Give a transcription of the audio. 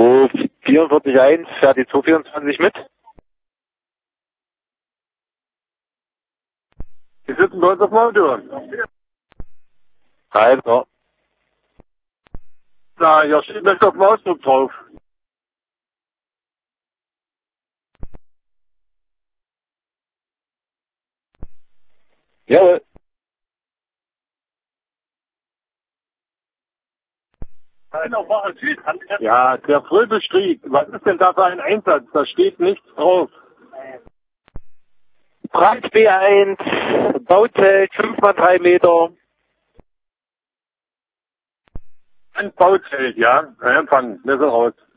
244.1, fährt die 224 mit? Die sitzen bei uns auf dem Auto. Also, Na, hier steht nicht auf dem Ausdruck drauf. jawohl. Ja, der Fröbelstrieg. Was ist denn da für ein Einsatz? Da steht nichts drauf. Brand B1, Bauzelt, 5x3 Meter. Ein Bauzelt, ja. Empfangen. Wir sind raus.